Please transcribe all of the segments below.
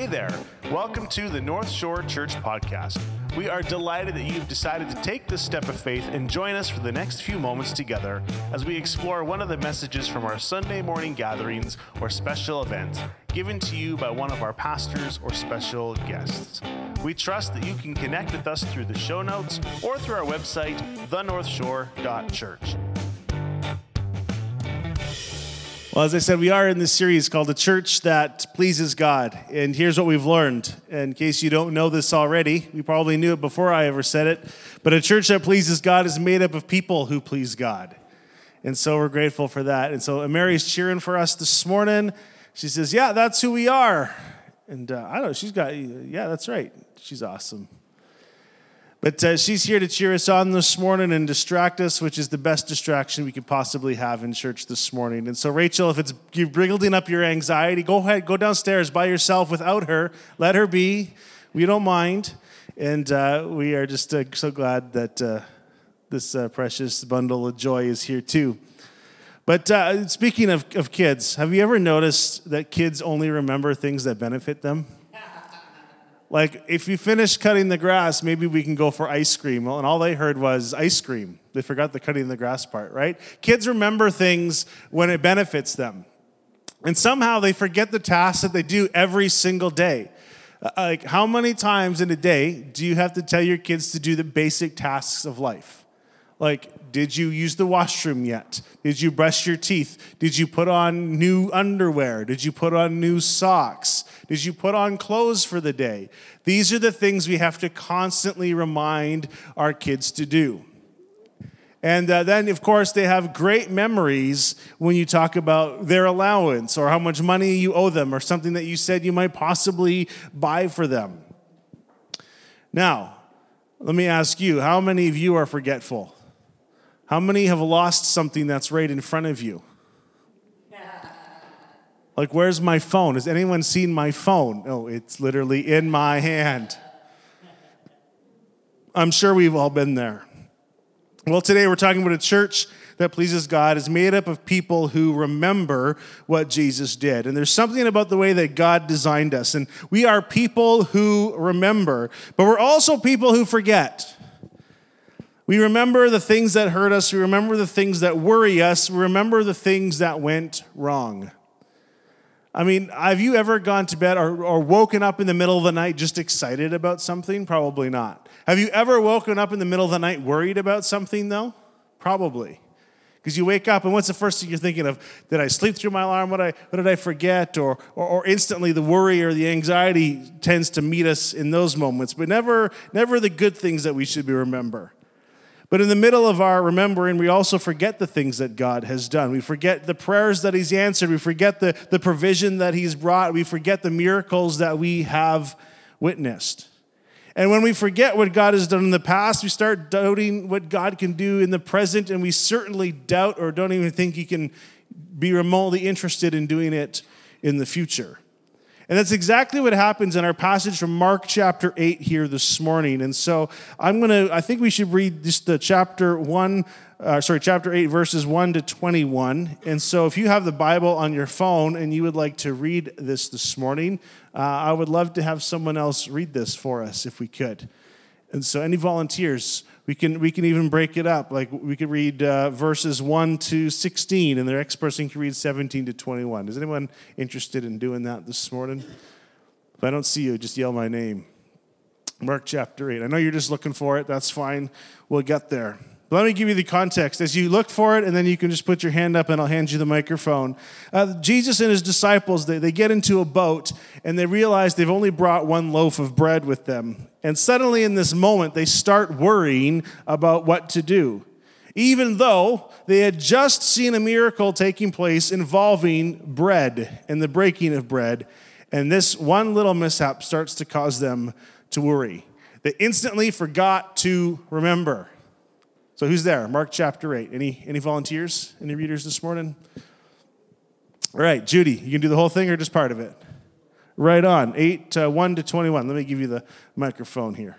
there. Welcome to the North Shore Church Podcast. We are delighted that you've decided to take this step of faith and join us for the next few moments together as we explore one of the messages from our Sunday morning gatherings or special events given to you by one of our pastors or special guests. We trust that you can connect with us through the show notes or through our website, thenorthshore.church. Well, as I said, we are in this series called A Church That Pleases God. And here's what we've learned. In case you don't know this already, we probably knew it before I ever said it, but a church that pleases God is made up of people who please God. And so we're grateful for that. And so Mary's cheering for us this morning. She says, yeah, that's who we are. And I don't know, she's got, yeah, that's right. She's awesome. But she's here to cheer us on this morning and distract us, which is the best distraction we could possibly have in church this morning. And so, Rachel, if you're building up your anxiety, go ahead, go downstairs by yourself without her. Let her be. We don't mind. And we are just so glad that this precious bundle of joy is here too. But speaking of kids, have you ever noticed that kids only remember things that benefit them? Like, if you finish cutting the grass, maybe we can go for ice cream. Well, and all they heard was ice cream. They forgot the cutting the grass part, right? Kids remember things when it benefits them. And somehow they forget the tasks that they do every single day. Like, how many times in a day do you have to tell your kids to do the basic tasks of life? Like, did you use the washroom yet? Did you brush your teeth? Did you put on new underwear? Did you put on new socks? Did you put on clothes for the day? These are the things we have to constantly remind our kids to do. And then, of course, they have great memories when you talk about their allowance or how much money you owe them or something that you said you might possibly buy for them. Now, let me ask you, how many of you are forgetful? How many have lost something that's right in front of you? Like, where's my phone? Has anyone seen my phone? Oh, it's literally in my hand. I'm sure we've all been there. Well, today we're talking about a church that pleases God is made up of people who remember what Jesus did. And there's something about the way that God designed us. And we are people who remember, but we're also people who forget. We remember the things that hurt us. We remember the things that worry us. We remember the things that went wrong. I mean, have you ever gone to bed or woken up in the middle of the night just excited about something? Probably not. Have you ever woken up in the middle of the night worried about something, though? Probably. Because you wake up, and what's the first thing you're thinking of? Did I sleep through my alarm? What did I forget? Or instantly the worry or the anxiety tends to meet us in those moments, but never the good things that we should remember. But in the middle of our remembering, we also forget the things that God has done. We forget the prayers that He's answered. We forget the provision that He's brought. We forget the miracles that we have witnessed. And when we forget what God has done in the past, we start doubting what God can do in the present, and we certainly doubt or don't even think He can be remotely interested in doing it in the future. And that's exactly what happens in our passage from Mark chapter 8 here this morning. And so I think we should read just the chapter 8, verses 1 to 21. And so if you have the Bible on your phone and you would like to read this morning, I would love to have someone else read this for us if we could. And so any volunteers, we can even break it up. Like we could read verses 1 to 16, and the next person can read 17 to 21. Is anyone interested in doing that this morning? If I don't see you, just yell my name. Mark chapter 8. I know you're just looking for it. That's fine. We'll get there. But let me give you the context. As you look for it, and then you can just put your hand up and I'll hand you the microphone. Jesus and his disciples, they get into a boat and they realize they've only brought one loaf of bread with them. And suddenly in this moment, they start worrying about what to do. Even though they had just seen a miracle taking place involving bread and the breaking of bread. And this one little mishap starts to cause them to worry. They instantly forgot to remember. So who's there? Mark chapter 8. Any volunteers? Any readers this morning? All right, Judy, you can do the whole thing or just part of it? Right on. 8, 1 to 21. Let me give you the microphone here.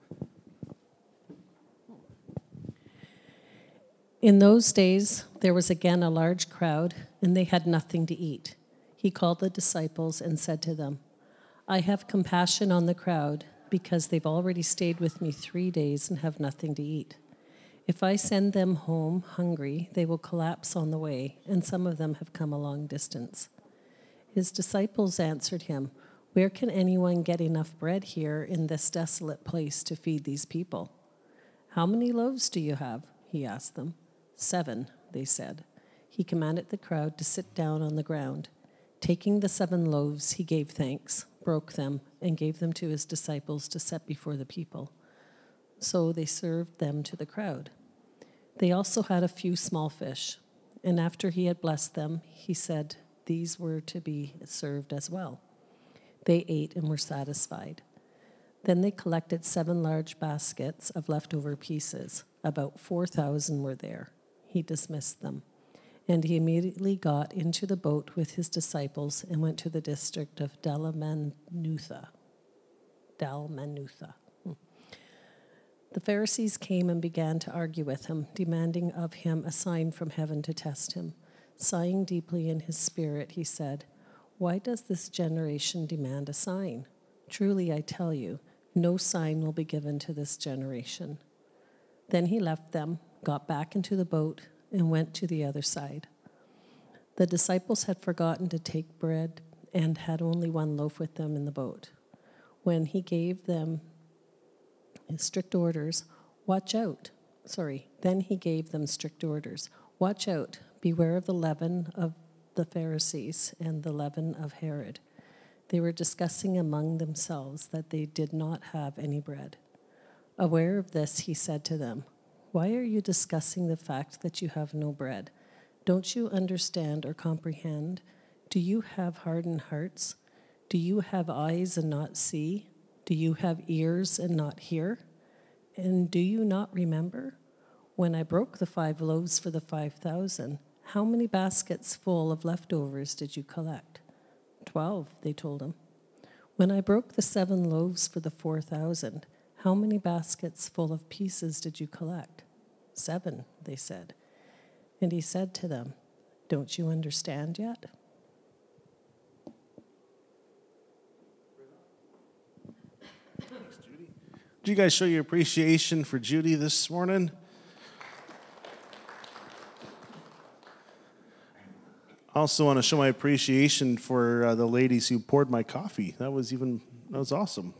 In those days, there was again a large crowd, and they had nothing to eat. He called the disciples and said to them, I have compassion on the crowd because they've already stayed with me 3 days and have nothing to eat. If I send them home hungry, they will collapse on the way, and some of them have come a long distance." His disciples answered him, "Where can anyone get enough bread here in this desolate place to feed these people?" "How many loaves do you have?" he asked them. 7, they said. He commanded the crowd to sit down on the ground. Taking the 7 loaves, he gave thanks, broke them, and gave them to his disciples to set before the people. So they served them to the crowd. They also had a few small fish, and after he had blessed them, he said these were to be served as well. They ate and were satisfied. Then they collected 7 large baskets of leftover pieces. About 4,000 were there. He dismissed them, and he immediately got into the boat with his disciples and went to the district of Dalmanutha. The Pharisees came and began to argue with him, demanding of him a sign from heaven to test him. Sighing deeply in his spirit, he said, "Why does this generation demand a sign? Truly, I tell you, no sign will be given to this generation." Then he left them, got back into the boat, and went to the other side. The disciples had forgotten to take bread and had only 1 loaf with them in the boat. When he gave them strict orders, Then he gave them strict orders. "Watch out, beware of the leaven of the Pharisees and the leaven of Herod." They were discussing among themselves that they did not have any bread. Aware of this, he said to them, "Why are you discussing the fact that you have no bread? Don't you understand or comprehend? Do you have hardened hearts? Do you have eyes and not see? Do you have ears and not hear? And do you not remember? When I broke the 5 loaves for the 5,000, how many baskets full of leftovers did you collect?" 12, they told him. "When I broke the 7 loaves for the 4,000, how many baskets full of pieces did you collect?" 7, they said. And he said to them, "Don't you understand yet?" Did you guys show your appreciation for Judy this morning? I also want to show my appreciation for the ladies who poured my coffee. That was awesome.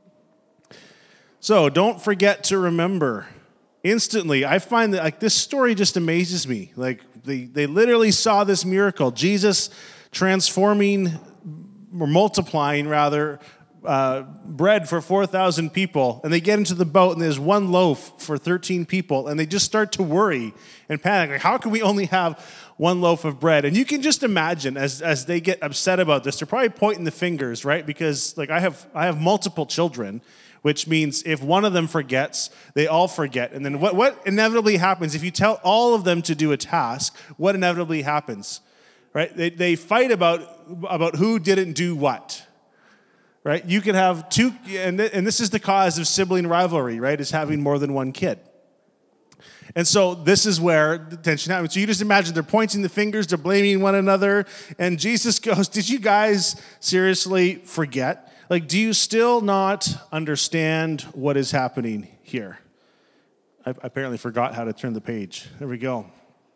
So don't forget to remember. Instantly, I find that this story just amazes me. They literally saw this miracle, Jesus transforming or multiplying rather bread for 4,000 people, and they get into the boat and there's 1 loaf for 13 people, and they just start to worry and panic. How can we only have 1 loaf of bread? And you can just imagine as they get upset about this, they're probably pointing the fingers, right? Because I have multiple children, which means if one of them forgets, they all forget. And then what inevitably happens, if you tell all of them to do a task, what inevitably happens, right? They fight about who didn't do what, right? You can have 2, and this is the cause of sibling rivalry, right, is having more than 1 kid. And so this is where the tension happens. So you just imagine they're pointing the fingers, they're blaming one another, and Jesus goes, "Did you guys seriously forget? Do you still not understand what is happening here?" I apparently forgot how to turn the page. There we go.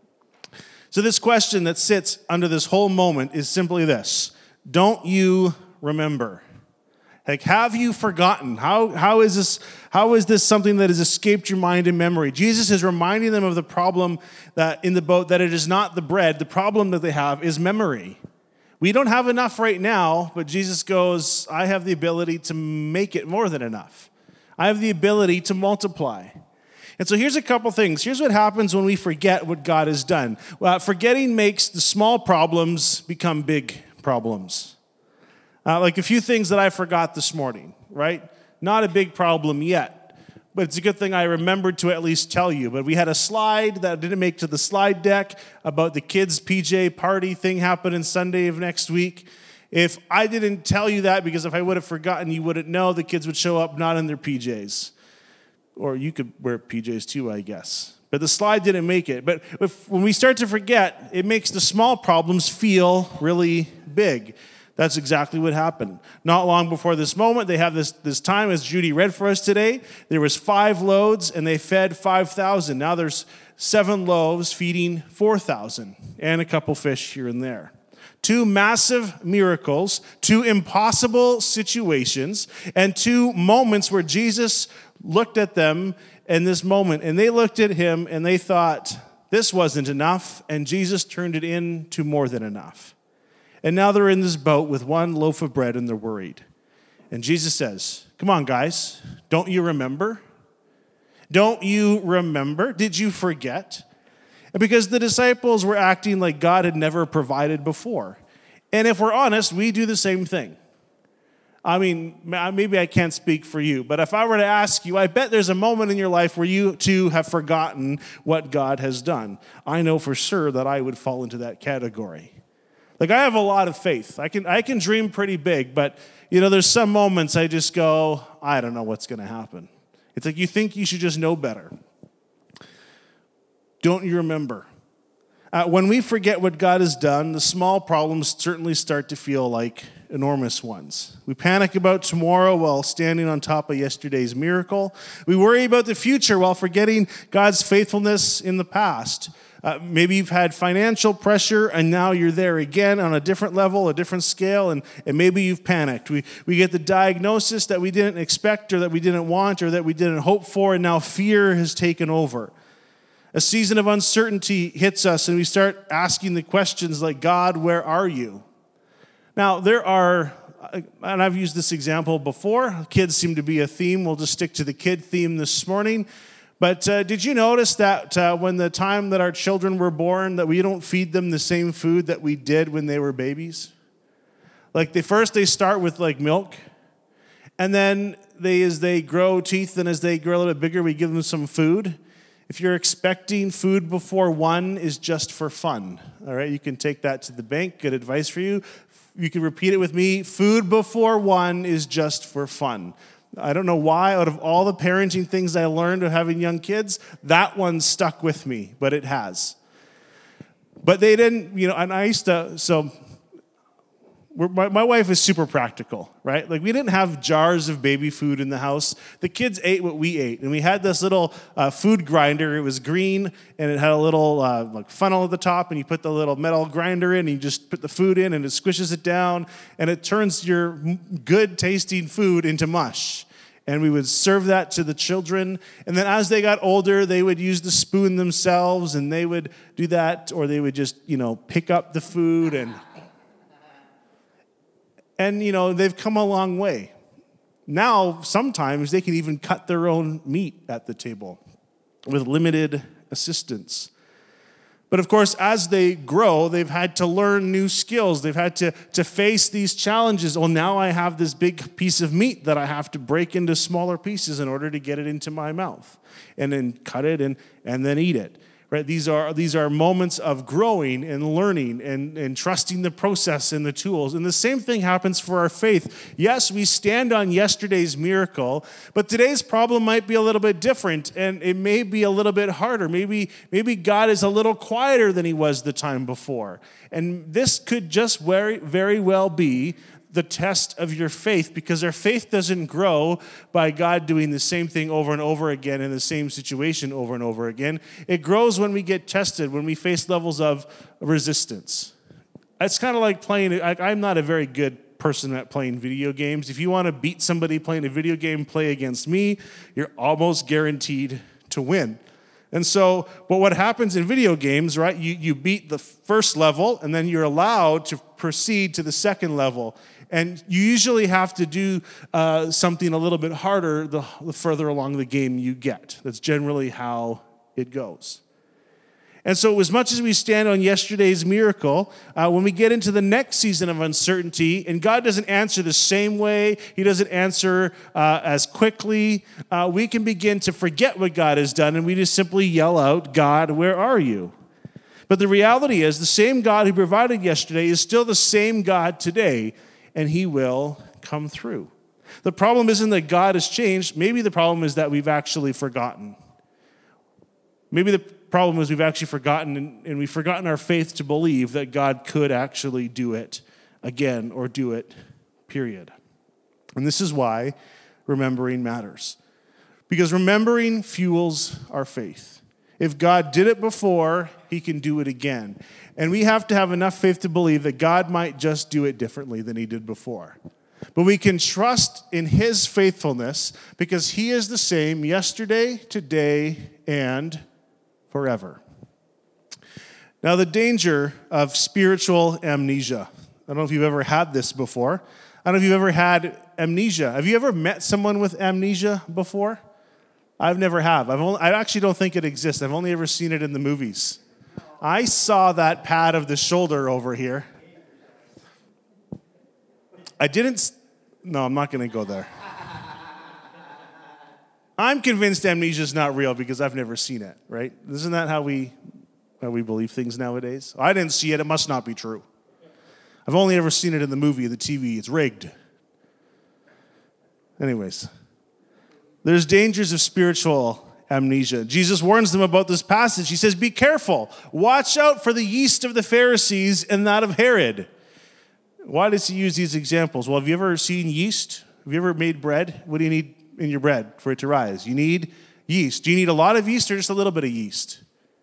So this question that sits under this whole moment is simply this: don't you remember? Have you forgotten? How is this something that has escaped your mind and memory? Jesus is reminding them of the problem that in the boat, that it is not the bread. The problem that they have is memory. We don't have enough right now, but Jesus goes, "I have the ability to make it more than enough. I have the ability to multiply." And so here's a couple things. Here's what happens when we forget what God has done. Forgetting makes the small problems become big problems. A few things that I forgot this morning, right? Not a big problem yet, but it's a good thing I remembered to at least tell you. But we had a slide that didn't make to the slide deck about the kids' PJ party thing happening Sunday of next week. If I didn't tell you that, because if I would have forgotten, you wouldn't know, the kids would show up not in their PJs. Or you could wear PJs too, I guess. But the slide didn't make it. But when we start to forget, it makes the small problems feel really big. That's exactly what happened. Not long before this moment, they have this time, as Judy read for us today. There was 5 loads, and they fed 5,000. Now there's 7 loaves feeding 4,000, and a couple fish here and there. 2 massive miracles, 2 impossible situations, and 2 moments where Jesus looked at them in this moment, and they looked at him, and they thought, this wasn't enough, and Jesus turned it into more than enough. And now they're in this boat with 1 loaf of bread, and they're worried. And Jesus says, come on, guys, don't you remember? Don't you remember? Did you forget? Because the disciples were acting like God had never provided before. And if we're honest, we do the same thing. I mean, maybe I can't speak for you, but if I were to ask you, I bet there's a moment in your life where you too have forgotten what God has done. I know for sure that I would fall into that category. Like, I have a lot of faith. I can dream pretty big, but, there's some moments I just go, I don't know what's going to happen. It's like you think you should just know better. Don't you remember? When we forget what God has done, the small problems certainly start to feel like enormous ones. We panic about tomorrow while standing on top of yesterday's miracle. We worry about the future while forgetting God's faithfulness in the past. Maybe you've had financial pressure and now you're there again on a different level, a different scale, and maybe you've panicked. We get the diagnosis that we didn't expect or that we didn't want or that we didn't hope for, and now fear has taken over. A season of uncertainty hits us and we start asking the questions like, God, where are you? Now, there are, and I've used this example before, kids seem to be a theme. We'll just stick to the kid theme this morning. But did you notice that when the time that our children were born, that we don't feed them the same food that we did when they were babies? Like they start with like milk, and then as they grow teeth and as they grow a little bit bigger, we give them some food. If you're expecting food before 1 is just for fun, all right? You can take that to the bank. Good advice for you. You can repeat it with me. Food before 1 is just for fun. I don't know why, out of all the parenting things I learned of having young kids, that one stuck with me, but it has. But they didn't, and I used to, my wife is super practical, right? Like we didn't have jars of baby food in the house. The kids ate what we ate. And we had this little food grinder. It was green and it had a little funnel at the top, and you put the little metal grinder in and you just put the food in and it squishes it down and it turns your good tasting food into mush. And we would serve that to the children. And then as they got older, they would use the spoon themselves and they would do that, or they would just, pick up the food and they've come a long way. Now, sometimes they can even cut their own meat at the table with limited assistance. But of course, as they grow, they've had to learn new skills. They've had to face these challenges. Well, now I have this big piece of meat that I have to break into smaller pieces in order to get it into my mouth, and then cut it and then eat it. Right? These are moments of growing and learning and trusting the process and the tools. And the same thing happens for our faith. Yes, we stand on yesterday's miracle, but today's problem might be a little bit different, and it may be a little bit harder. Maybe God is a little quieter than he was the time before. And this could just very, very well be the test of your faith, because our faith doesn't grow by God doing the same thing over and over again in the same situation over and over again. It grows when we get tested, when we face levels of resistance. It's kind of like playing, I'm not a very good person at playing video games. If you want to beat somebody playing a video game, play against me. You're almost guaranteed to win. And so, but what happens in video games, right? You beat the first level, and then you're allowed to proceed to the second level. And you usually have to do something a little bit harder the further along the game you get. That's generally how it goes. And so as much as we stand on yesterday's miracle, when we get into the next season of uncertainty, and God doesn't answer the same way, he doesn't answer as quickly, we can begin to forget what God has done, and we just simply yell out, God, where are you? But the reality is, the same God who provided yesterday is still the same God today, and he will come through. The problem isn't that God has changed. Maybe the problem is that we've actually forgotten. Maybe the problem is we've actually forgotten, and we've forgotten our faith to believe that God could actually do it again or do it, period. And this is why remembering matters. Because remembering fuels our faith. If God did it before, he can do it again. And we have to have enough faith to believe that God might just do it differently than he did before. But we can trust in his faithfulness because he is the same yesterday, today, and forever. Now, the danger of spiritual amnesia. I don't know if you've ever had this before. I don't know if you've ever had amnesia. Have you ever met someone with amnesia before? I've never have. I actually don't think it exists. I've only ever seen it in the movies. I saw that pat of the shoulder over here. No, I'm not going to go there. I'm convinced amnesia is not real because I've never seen it, right? Isn't that how we believe things nowadays? I didn't see it. It must not be true. I've only ever seen it in the movie, the TV. It's rigged. Anyways, there's dangers of spiritual amnesia. Jesus warns them about this passage. He says, be careful. Watch out for the yeast of the Pharisees and that of Herod. Why does he use these examples? Well, have you ever seen yeast? Have you ever made bread? What do you need in your bread for it to rise? You need yeast. Do you need a lot of yeast or just a little bit of yeast?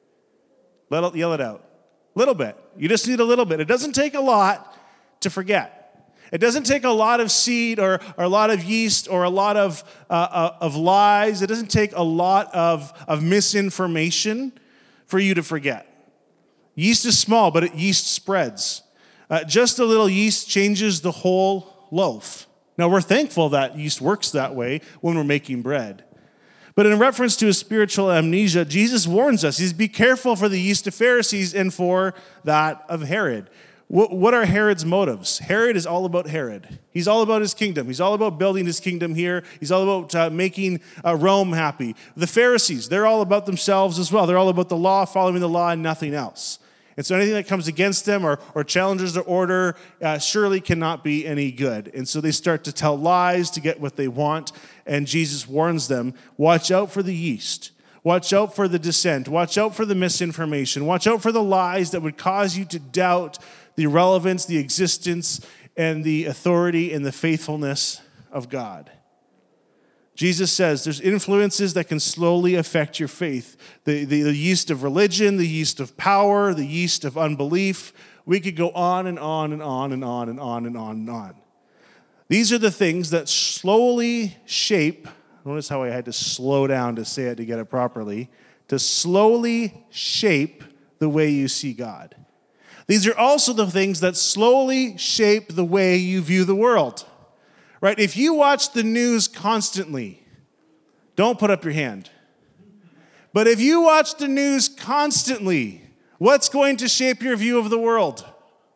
Yell it out. Little bit. You just need a little bit. It doesn't take a lot to forget. It doesn't take a lot of seed or a lot of yeast or a lot of lies. It doesn't take a lot of misinformation for you to forget. Yeast is small, but yeast spreads. Just a little yeast changes the whole loaf. Now, we're thankful that yeast works that way when we're making bread. But in reference to a spiritual amnesia, Jesus warns us. He says, be careful for the yeast of Pharisees and for that of Herod. What are Herod's motives? Herod is all about Herod. He's all about his kingdom. He's all about building his kingdom here. He's all about making Rome happy. The Pharisees, they're all about themselves as well. They're all about the law, following the law, and nothing else. And so anything that comes against them or challenges their order surely cannot be any good. And so they start to tell lies to get what they want. And Jesus warns them, watch out for the yeast. Watch out for the dissent. Watch out for the misinformation. Watch out for the lies that would cause you to doubt the relevance, the existence, and the authority and the faithfulness of God. Jesus says there's influences that can slowly affect your faith. The yeast of religion, the yeast of power, the yeast of unbelief. We could go on and on and on and on and on and on and on. These are the things that slowly shape, notice how I had to slow down to say it to get it properly, to slowly shape the way you see God. These are also the things that slowly shape the way you view the world. Right? If you watch the news constantly, don't put up your hand. But if you watch the news constantly, what's going to shape your view of the world?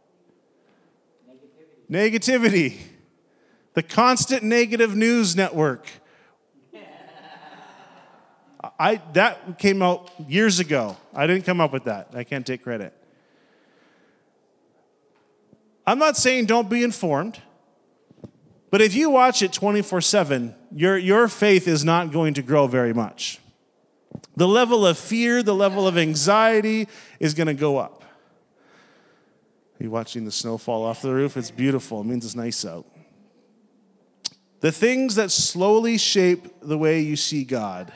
Negativity. The constant negative news network. That came out years ago. I didn't come up with that. I can't take credit. I'm not saying don't be informed. But if you watch it 24/7, your faith is not going to grow very much. The level of fear, the level of anxiety is going to go up. Are you watching the snow fall off the roof? It's beautiful. It means it's nice out. The things that slowly shape the way you see God.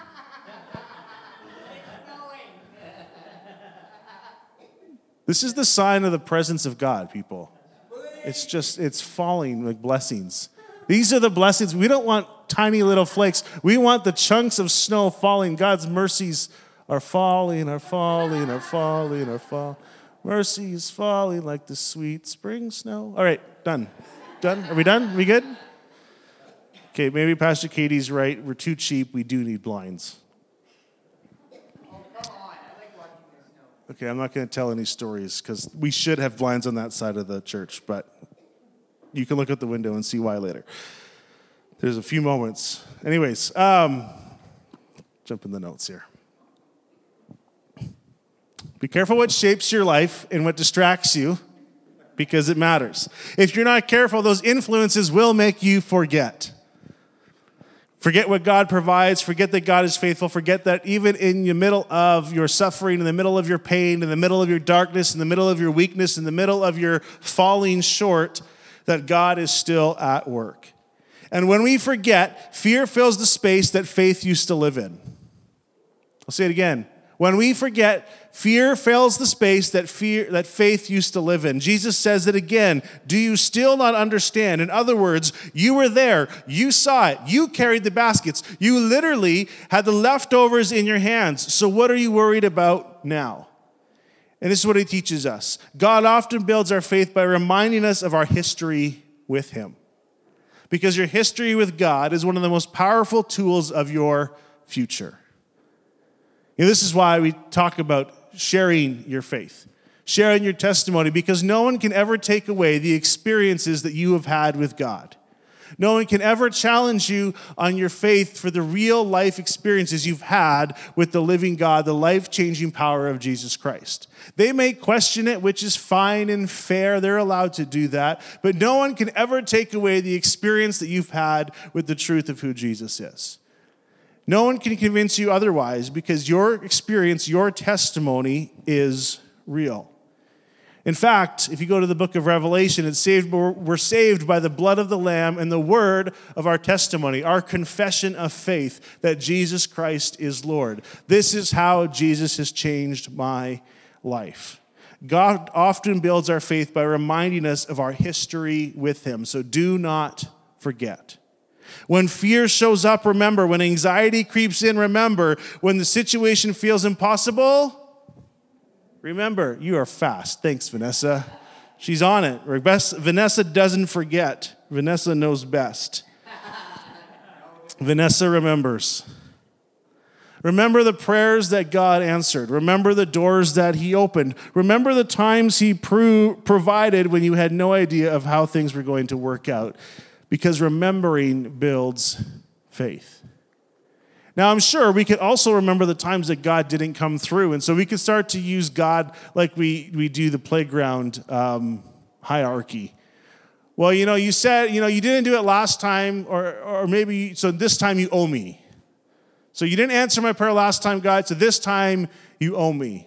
This is the sign of the presence of God, people. It's falling like blessings. These are the blessings. We don't want tiny little flakes. We want the chunks of snow falling. God's mercies are falling, are falling, are falling, are falling. Mercy is falling like the sweet spring snow. All right, done. Done? Are we done? Are we good? Okay, maybe Pastor Katie's right. We're too cheap. We do need blinds. Okay, I'm not going to tell any stories because we should have blinds on that side of the church, but you can look out the window and see why later. There's a few moments. Anyways, jump in the notes here. Be careful what shapes your life and what distracts you because it matters. If you're not careful, those influences will make you forget. Forget what God provides. Forget that God is faithful. Forget that even in the middle of your suffering, in the middle of your pain, in the middle of your darkness, in the middle of your weakness, in the middle of your falling short, that God is still at work. And when we forget, fear fills the space that faith used to live in. I'll say it again. When we forget, fear fills the space that faith used to live in. Jesus says it again. Do you still not understand? In other words, you were there. You saw it. You carried the baskets. You literally had the leftovers in your hands. So what are you worried about now? And this is what he teaches us. God often builds our faith by reminding us of our history with him. Because your history with God is one of the most powerful tools of your future. This is why we talk about sharing your faith, sharing your testimony, because no one can ever take away the experiences that you have had with God. No one can ever challenge you on your faith for the real life experiences you've had with the living God, the life-changing power of Jesus Christ. They may question it, which is fine and fair. They're allowed to do that. But no one can ever take away the experience that you've had with the truth of who Jesus is. No one can convince you otherwise because your experience, your testimony is real. In fact, if you go to the book of Revelation, we're saved by the blood of the Lamb and the word of our testimony, our confession of faith that Jesus Christ is Lord. This is how Jesus has changed my life. God often builds our faith by reminding us of our history with him, so do not forget. When fear shows up, remember. When anxiety creeps in, remember. When the situation feels impossible, remember. You are fast. Thanks, Vanessa. She's on it. Vanessa doesn't forget. Vanessa knows best. Vanessa remembers. Remember the prayers that God answered. Remember the doors that he opened. Remember the times he provided when you had no idea of how things were going to work out. Because remembering builds faith. Now, I'm sure we could also remember the times that God didn't come through. And so we could start to use God like we do the playground hierarchy. Well, you said, you didn't do it last time, or maybe, so this time you owe me. So you didn't answer my prayer last time, God, so this time you owe me.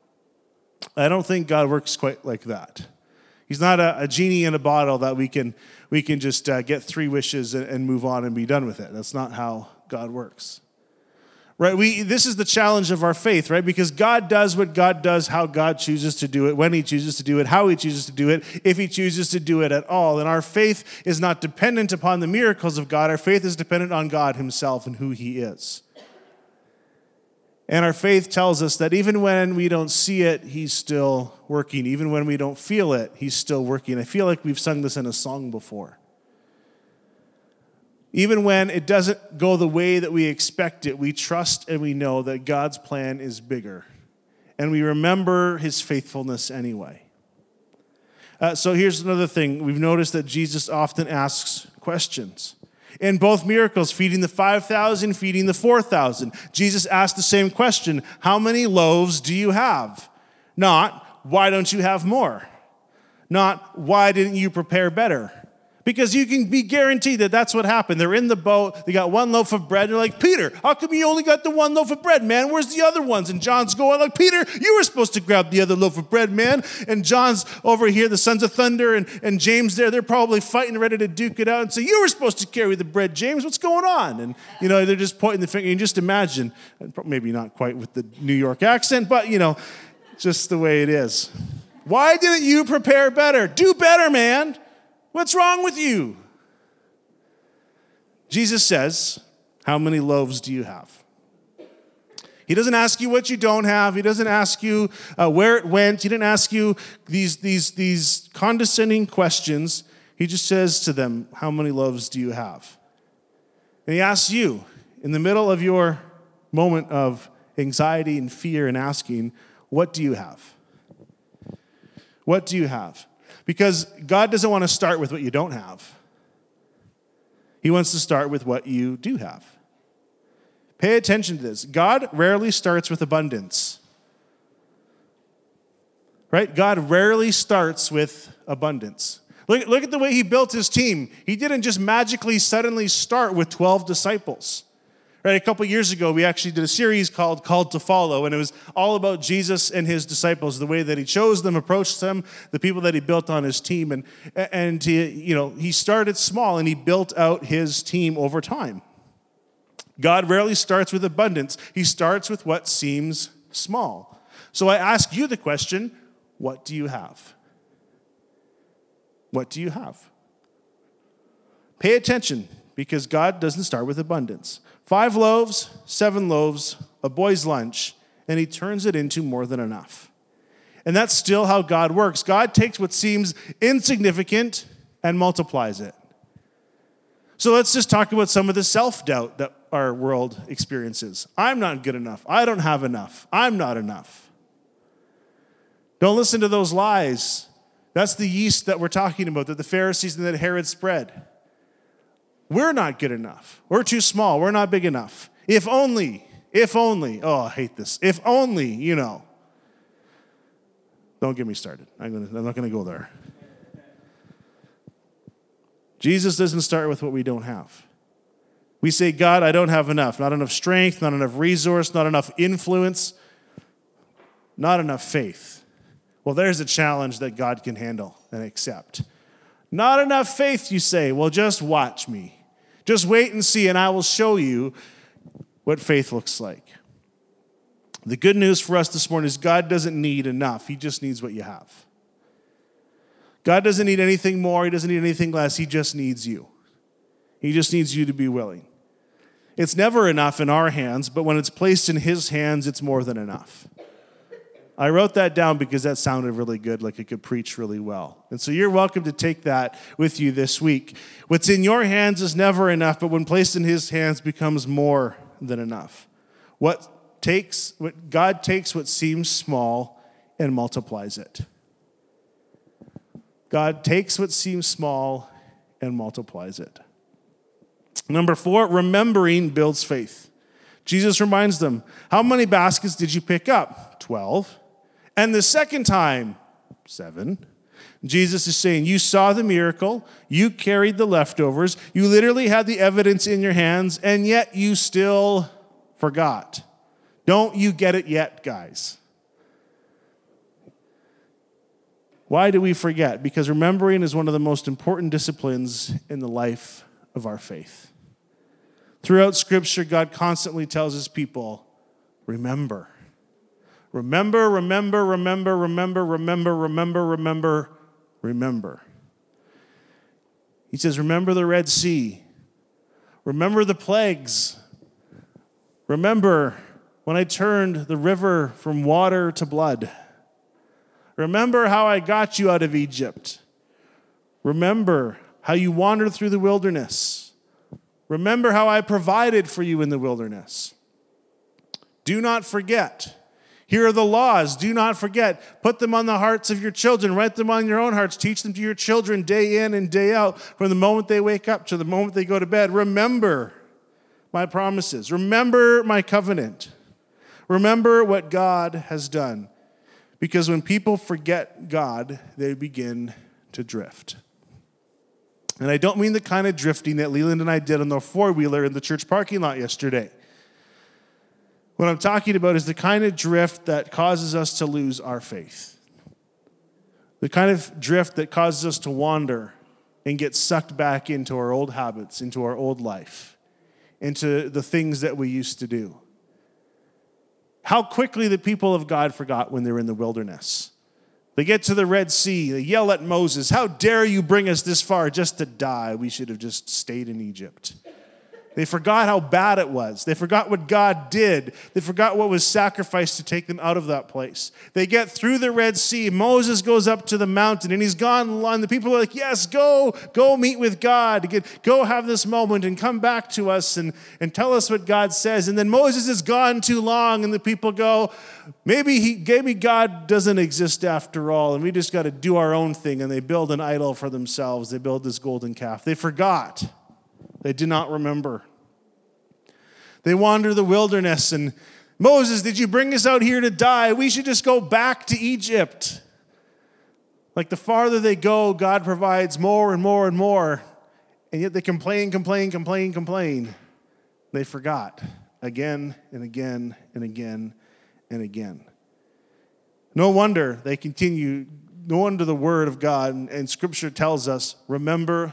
I don't think God works quite like that. He's not a genie in a bottle that we can just get 3 wishes and move on and be done with it. That's not how God works. Right? This is the challenge of our faith, right? Because God does what God does, how God chooses to do it, when he chooses to do it, how he chooses to do it, if he chooses to do it at all. And our faith is not dependent upon the miracles of God. Our faith is dependent on God himself and who he is. And our faith tells us that even when we don't see it, he's still working. Even when we don't feel it, he's still working. I feel like we've sung this in a song before. Even when it doesn't go the way that we expect it, we trust and we know that God's plan is bigger. And we remember his faithfulness anyway. So here's another thing. We've noticed that Jesus often asks questions. In both miracles, feeding the 5,000, feeding the 4,000, Jesus asked the same question, how many loaves do you have? Not, why don't you have more? Not, why didn't you prepare better? Because you can be guaranteed that that's what happened. They're in the boat. They got 1 loaf of bread. They're like, Peter, how come you only got the 1 loaf of bread, man? Where's the other ones? And John's going like, Peter, you were supposed to grab the other loaf of bread, man. And John's over here, the sons of thunder, and James there. They're probably fighting, ready to duke it out and say, you were supposed to carry the bread, James. What's going on? And, they're just pointing the finger. You can just imagine, maybe not quite with the New York accent, but, just the way it is. Why didn't you prepare better? Do better, man. What's wrong with you? Jesus says, how many loaves do you have? He doesn't ask you what you don't have. He doesn't ask you where it went. He didn't ask you these condescending questions. He just says to them, how many loaves do you have? And he asks you, in the middle of your moment of anxiety and fear and asking, what do you have? What do you have? Because God doesn't want to start with what you don't have. He wants to start with what you do have. Pay attention to this. God rarely starts with abundance. Right? God rarely starts with abundance. Look at the way he built his team. He didn't just magically suddenly start with 12 disciples. Right, a couple years ago, we actually did a series called Called to Follow, and it was all about Jesus and his disciples, the way that he chose them, approached them, the people that he built on his team. And he started small, and he built out his team over time. God rarely starts with abundance. He starts with what seems small. So I ask you the question, what do you have? What do you have? Pay attention, because God doesn't start with abundance. 5 loaves, 7 loaves, a boy's lunch, and he turns it into more than enough. And that's still how God works. God takes what seems insignificant and multiplies it. So let's just talk about some of the self-doubt that our world experiences. I'm not good enough. I don't have enough. I'm not enough. Don't listen to those lies. That's the yeast that we're talking about, that the Pharisees and that Herod spread. We're not good enough. We're too small. We're not big enough. If only. Oh, I hate this. If only, Don't get me started. I'm not going to go there. Jesus doesn't start with what we don't have. We say, God, I don't have enough. Not enough strength, not enough resource, not enough influence, not enough faith. Well, there's a challenge that God can handle and accept. Not enough faith, you say. Well, just watch me. Just wait and see, and I will show you what faith looks like. The good news for us this morning is God doesn't need enough. He just needs what you have. God doesn't need anything more. He doesn't need anything less. He just needs you. He just needs you to be willing. It's never enough in our hands, but when it's placed in his hands, it's more than enough. I wrote that down because that sounded really good, like it could preach really well. And so you're welcome to take that with you this week. What's in your hands is never enough, but when placed in his hands becomes more than enough. God takes what seems small and multiplies it. God takes what seems small and multiplies it. Number 4, remembering builds faith. Jesus reminds them, how many baskets did you pick up? 12. And the second time, 7. Jesus is saying, you saw the miracle, you carried the leftovers, you literally had the evidence in your hands, and yet you still forgot. Don't you get it yet, guys? Why do we forget? Because remembering is one of the most important disciplines in the life of our faith. Throughout Scripture, God constantly tells his people, remember. Remember, remember, remember, remember, remember, remember, remember, remember. He says, remember the Red Sea. Remember the plagues. Remember when I turned the river from water to blood. Remember how I got you out of Egypt. Remember how you wandered through the wilderness. Remember how I provided for you in the wilderness. Do not forget. Here are the laws. Do not forget. Put them on the hearts of your children. Write them on your own hearts. Teach them to your children day in and day out, from the moment they wake up to the moment they go to bed. Remember my promises. Remember my covenant. Remember what God has done. Because when people forget God, they begin to drift. And I don't mean the kind of drifting that Leland and I did on the 4-wheeler in the church parking lot yesterday. What I'm talking about is the kind of drift that causes us to lose our faith. The kind of drift that causes us to wander and get sucked back into our old habits, into our old life, into the things that we used to do. How quickly the people of God forgot when they were in the wilderness. They get to the Red Sea. They yell at Moses, how dare you bring us this far just to die? We should have just stayed in Egypt. They forgot how bad it was. They forgot what God did. They forgot what was sacrificed to take them out of that place. They get through the Red Sea. Moses goes up to the mountain and he's gone. And the people are like, yes, go meet with God. Go have this moment and come back to us and tell us what God says. And then Moses is gone too long and the people go, maybe God doesn't exist after all and we just got to do our own thing. And they build an idol for themselves. They build this golden calf. They forgot. They did not remember. They wander the wilderness and, Moses, did you bring us out here to die? We should just go back to Egypt. Like the farther they go, God provides more and more and more. And yet they complain. They forgot again and again and again and again. No wonder they continue. No wonder the word of God and Scripture tells us, remember.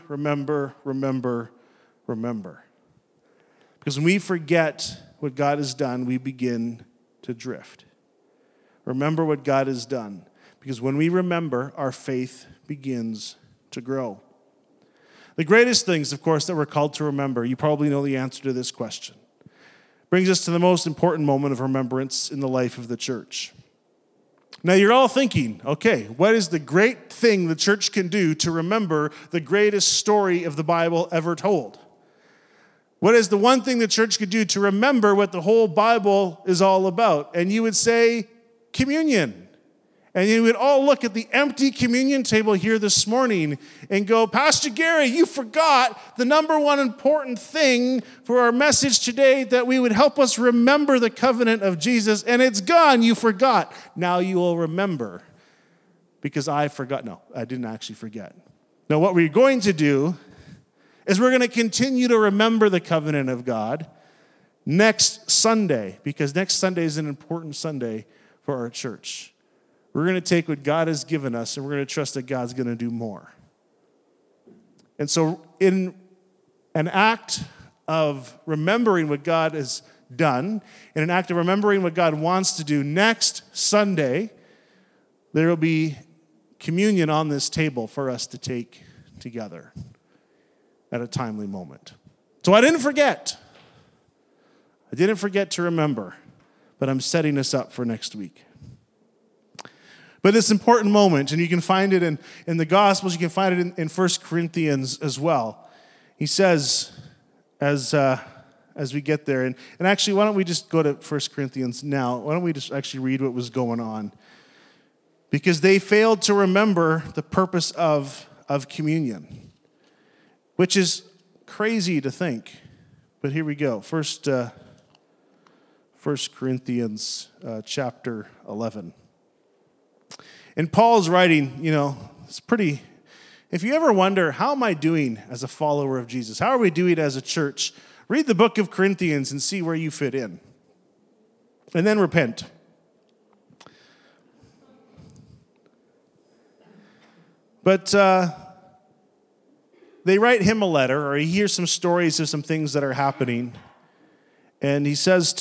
Because when we forget what God has done, we begin to drift. Remember what God has done. Because when we remember, our faith begins to grow. The greatest things, of course, that we're called to remember, you probably know the answer to this question, brings us to the most important moment of remembrance in the life of the church. Now you're all thinking, okay, what is the great thing the church can do to remember the greatest story of the Bible ever told? What is the one thing the church could do to remember what the whole Bible is all about? And you would say, communion. And you would all look at the empty communion table here this morning and go, Pastor Gary, you forgot the number one important thing for our message today, that we would help us remember the covenant of Jesus, and it's gone. You forgot. Now you will remember because I forgot. No, I didn't actually forget. Now what we're going to do is we're going to continue to remember the covenant of God next Sunday, because next Sunday is an important Sunday for our church. We're going to take what God has given us, and we're going to trust that God's going to do more. And so in an act of remembering what God has done, in an act of remembering what God wants to do, next Sunday, there will be communion on this table for us to take together at a timely moment. So I didn't forget. I didn't forget to remember, but I'm setting us up for next week. But this important moment, and you can find it in the Gospels, you can find it in 1 Corinthians as well. He says, as we get there, and actually, why don't we just go to 1 Corinthians now? Why don't we just actually read what was going on? Because they failed to remember the purpose of communion, which is crazy to think. But here we go. 1 Corinthians chapter 11. And Paul's writing, it's pretty, if you ever wonder, how am I doing as a follower of Jesus? How are we doing as a church? Read the book of Corinthians and see where you fit in. And then repent. But they write him a letter, or he hears some stories of some things that are happening. And he says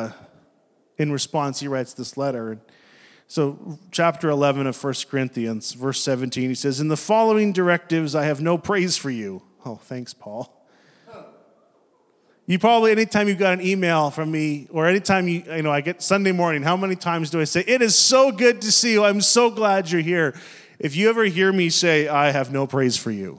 in response, he writes this letter. So chapter 11 of 1 Corinthians, verse 17, he says, "In the following directives, I have no praise for you." Oh, thanks, Paul. You probably, anytime you've got an email from me, or anytime I get Sunday morning, how many times do I say, "It is so good to see you. I'm so glad you're here." If you ever hear me say, "I have no praise for you,"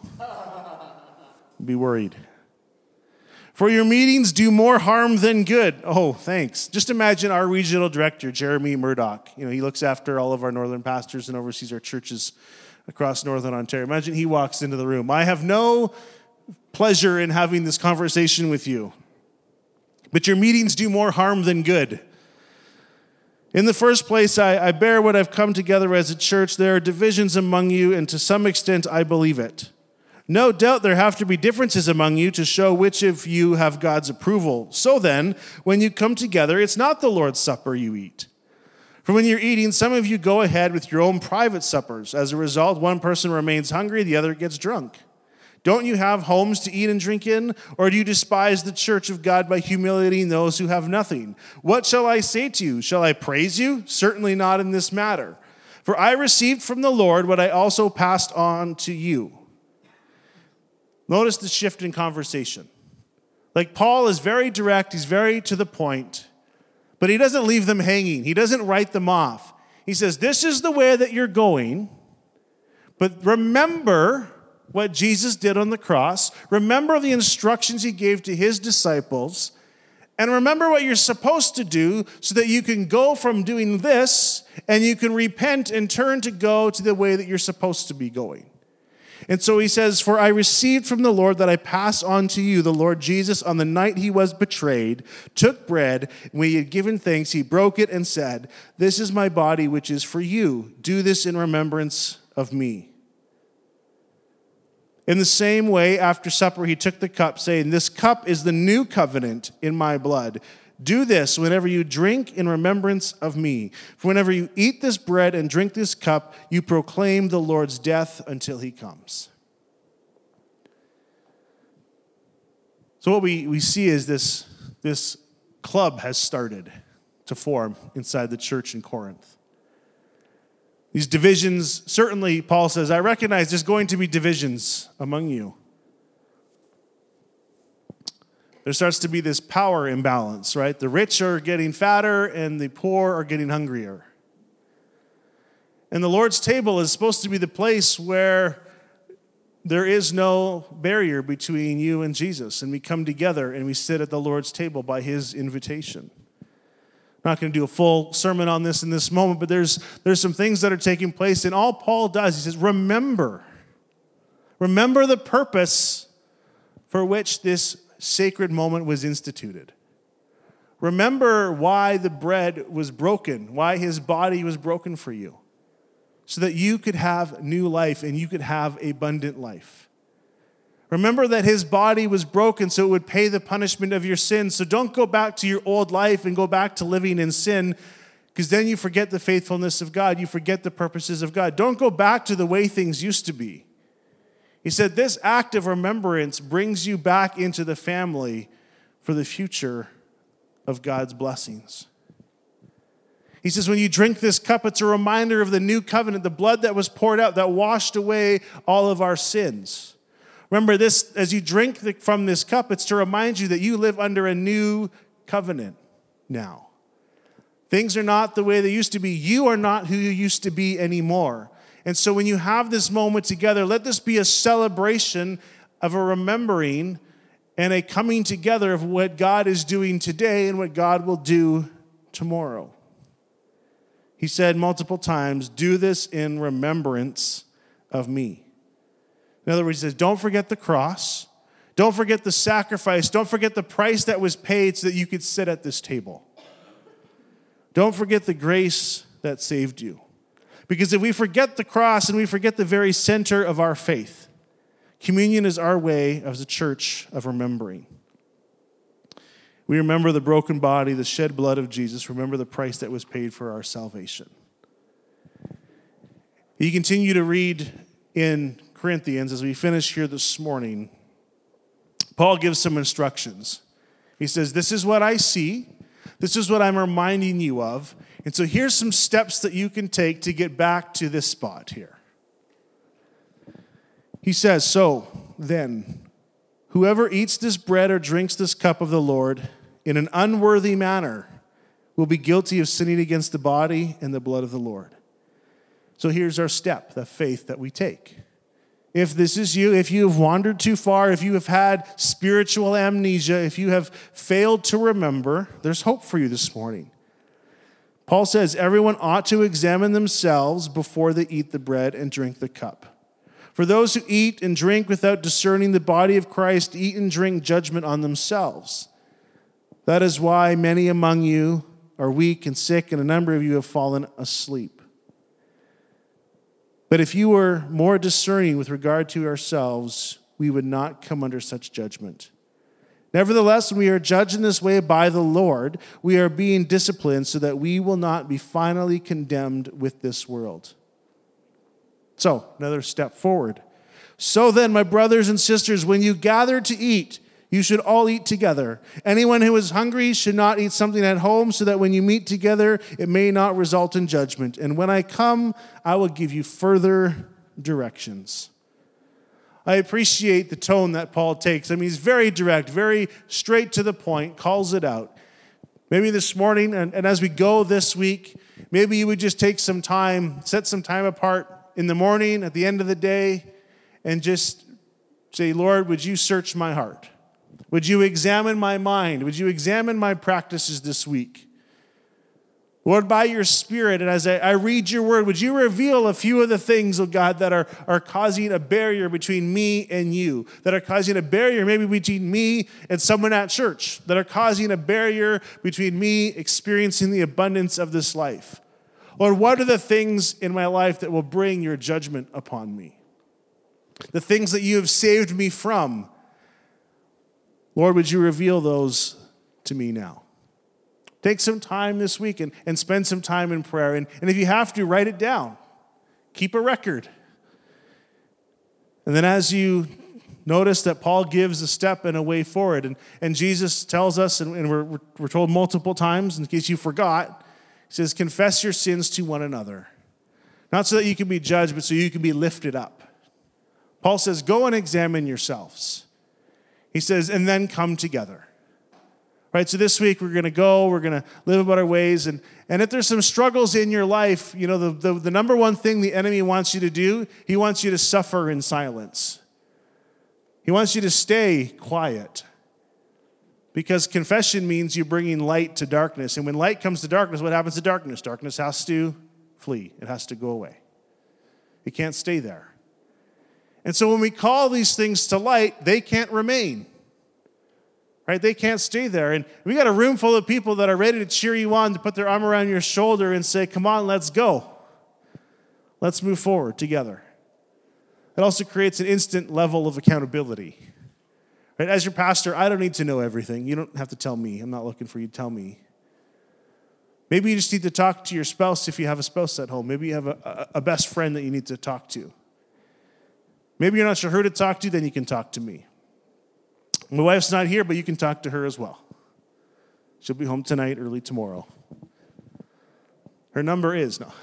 be worried. "For your meetings do more harm than good." Oh, thanks. Just imagine our regional director, Jeremy Murdoch. He looks after all of our northern pastors and oversees our churches across northern Ontario. Imagine he walks into the room. "I have no pleasure in having this conversation with you, but your meetings do more harm than good. In the first place, I bear what I've come together as a church. There are divisions among you, and to some extent, I believe it. No doubt there have to be differences among you to show which of you have God's approval. So then, when you come together, it's not the Lord's Supper you eat. For when you're eating, some of you go ahead with your own private suppers. As a result, one person remains hungry, the other gets drunk. Don't you have homes to eat and drink in? Or do you despise the church of God by humiliating those who have nothing? What shall I say to you? Shall I praise you? Certainly not in this matter. For I received from the Lord what I also passed on to you." Notice the shift in conversation. Like Paul is very direct, he's very to the point, but he doesn't leave them hanging. He doesn't write them off. He says, this is the way that you're going, but remember what Jesus did on the cross. Remember the instructions he gave to his disciples, and remember what you're supposed to do so that you can go from doing this and you can repent and turn to go to the way that you're supposed to be going. And so he says, "For I received from the Lord that I pass on to you. The Lord Jesus, on the night he was betrayed, took bread, and when he had given thanks, he broke it and said, 'This is my body, which is for you. Do this in remembrance of me. In the same way, after supper, he took the cup, saying, "This cup is the new covenant in my blood. Do this whenever you drink in remembrance of me. For whenever you eat this bread and drink this cup, you proclaim the Lord's death until he comes." So what we see is this club has started to form inside the church in Corinth. These divisions, certainly, Paul says, I recognize there's going to be divisions among you. There starts to be this power imbalance, right? The rich are getting fatter and the poor are getting hungrier. And the Lord's table is supposed to be the place where there is no barrier between you and Jesus. And we come together and we sit at the Lord's table by his invitation. I'm not going to do a full sermon on this in this moment, but there's some things that are taking place. And all Paul does, he says, remember the purpose for which this sacred moment was instituted. Remember why the bread was broken, why his body was broken for you, so that you could have new life and you could have abundant life. Remember that his body was broken so it would pay the punishment of your sins. So don't go back to your old life and go back to living in sin, because then you forget the faithfulness of God. You forget the purposes of God. Don't go back to the way things used to be. He said this act of remembrance brings you back into the family for the future of God's blessings. He says, when you drink this cup, it's a reminder of the new covenant, the blood that was poured out, that washed away all of our sins. Remember this, as you drink from this cup, it's to remind you that you live under a new covenant now. Things are not the way they used to be. You are not who you used to be anymore. And so when you have this moment together, let this be a celebration of a remembering and a coming together of what God is doing today and what God will do tomorrow. He said multiple times, do this in remembrance of me. In other words, he says, don't forget the cross. Don't forget the sacrifice. Don't forget the price that was paid so that you could sit at this table. Don't forget the grace that saved you. Because if we forget the cross and we forget the very center of our faith, communion is our way as a church of remembering. We remember the broken body, the shed blood of Jesus. Remember the price that was paid for our salvation. You continue to read in Corinthians as we finish here this morning. Paul gives some instructions. He says, this is what I see. This is what I'm reminding you of. And so here's some steps that you can take to get back to this spot here. He says, so then, whoever eats this bread or drinks this cup of the Lord in an unworthy manner will be guilty of sinning against the body and the blood of the Lord. So here's our step, the faith that we take. If this is you, if you have wandered too far, if you have had spiritual amnesia, if you have failed to remember, there's hope for you this morning. Paul says everyone ought to examine themselves before they eat the bread and drink the cup. For those who eat and drink without discerning the body of Christ eat and drink judgment on themselves. That is why many among you are weak and sick, and a number of you have fallen asleep. But if you were more discerning with regard to ourselves, we would not come under such judgment. Nevertheless, when we are judged in this way by the Lord, we are being disciplined so that we will not be finally condemned with this world. So, another step forward. So then, my brothers and sisters, when you gather to eat, you should all eat together. Anyone who is hungry should not eat something at home, so that when you meet together, it may not result in judgment. And when I come, I will give you further directions. I appreciate the tone that Paul takes. I mean, he's very direct, very straight to the point, calls it out. Maybe this morning, and as we go this week, maybe you would just take some time, set some time apart in the morning, at the end of the day, and just say, Lord, would you search my heart? Would you examine my mind? Would you examine my practices this week? Lord, by your Spirit, and as I read your word, would you reveal a few of the things, oh God, that are causing a barrier between me and you, that are causing a barrier maybe between me and someone at church, that are causing a barrier between me experiencing the abundance of this life. Lord, what are the things in my life that will bring your judgment upon me? The things that you have saved me from. Lord, would you reveal those to me now? Take some time this week and spend some time in prayer. And if you have to, write it down. Keep a record. And then as you notice that Paul gives a step and a way forward, and Jesus tells us, and we're told multiple times, in case you forgot, he says, confess your sins to one another. Not so that you can be judged, but so you can be lifted up. Paul says, go and examine yourselves. He says, and then come together. Right, so this week we're going to live about our ways, and if there's some struggles in your life, you know, the number one thing the enemy wants you to do, he wants you to suffer in silence. He wants you to stay quiet. Because confession means you're bringing light to darkness, and when light comes to darkness, what happens to darkness? Darkness has to flee. It has to go away. It can't stay there. And so when we call these things to light, they can't remain. Right? They can't stay there. And we got a room full of people that are ready to cheer you on, to put their arm around your shoulder and say, come on, let's go. Let's move forward together. It also creates an instant level of accountability. Right? As your pastor, I don't need to know everything. You don't have to tell me. I'm not looking for you to tell me. Maybe you just need to talk to your spouse if you have a spouse at home. Maybe you have a best friend that you need to talk to. Maybe you're not sure who to talk to, then you can talk to me. My wife's not here, but you can talk to her as well. She'll be home tonight, early tomorrow. Her number is, no.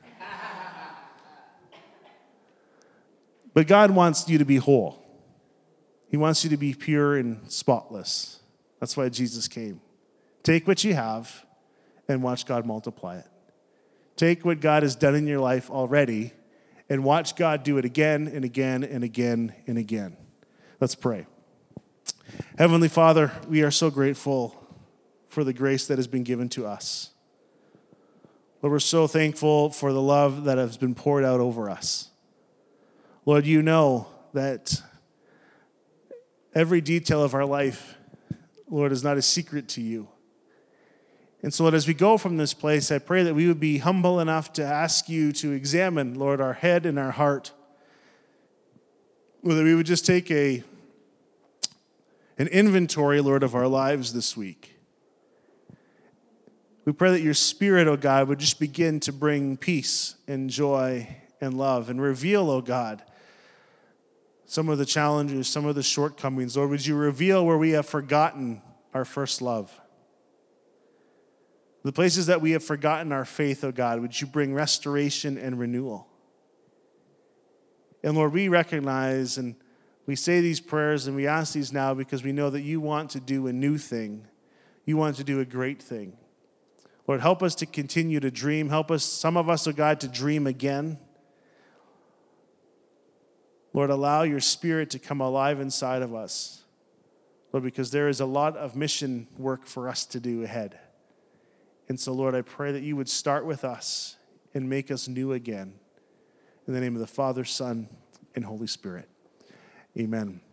But God wants you to be whole. He wants you to be pure and spotless. That's why Jesus came. Take what you have and watch God multiply it. Take what God has done in your life already and watch God do it again and again and again and again. Let's pray. Heavenly Father, we are so grateful for the grace that has been given to us. Lord, we're so thankful for the love that has been poured out over us. Lord, you know that every detail of our life, Lord, is not a secret to you. And so, Lord, as we go from this place, I pray that we would be humble enough to ask you to examine, Lord, our head and our heart. Lord, that we would just take an inventory, Lord, of our lives this week. We pray that your Spirit, oh God, would just begin to bring peace and joy and love and reveal, oh God, some of the challenges, some of the shortcomings. Lord, would you reveal where we have forgotten our first love? The places that we have forgotten our faith, oh God, would you bring restoration and renewal? And Lord, we recognize and we say these prayers and we ask these now because we know that you want to do a new thing. You want to do a great thing. Lord, help us to continue to dream. Help us, some of us, oh God, to dream again. Lord, allow your Spirit to come alive inside of us. Lord, because there is a lot of mission work for us to do ahead. And so, Lord, I pray that you would start with us and make us new again. In the name of the Father, Son, and Holy Spirit. Amen.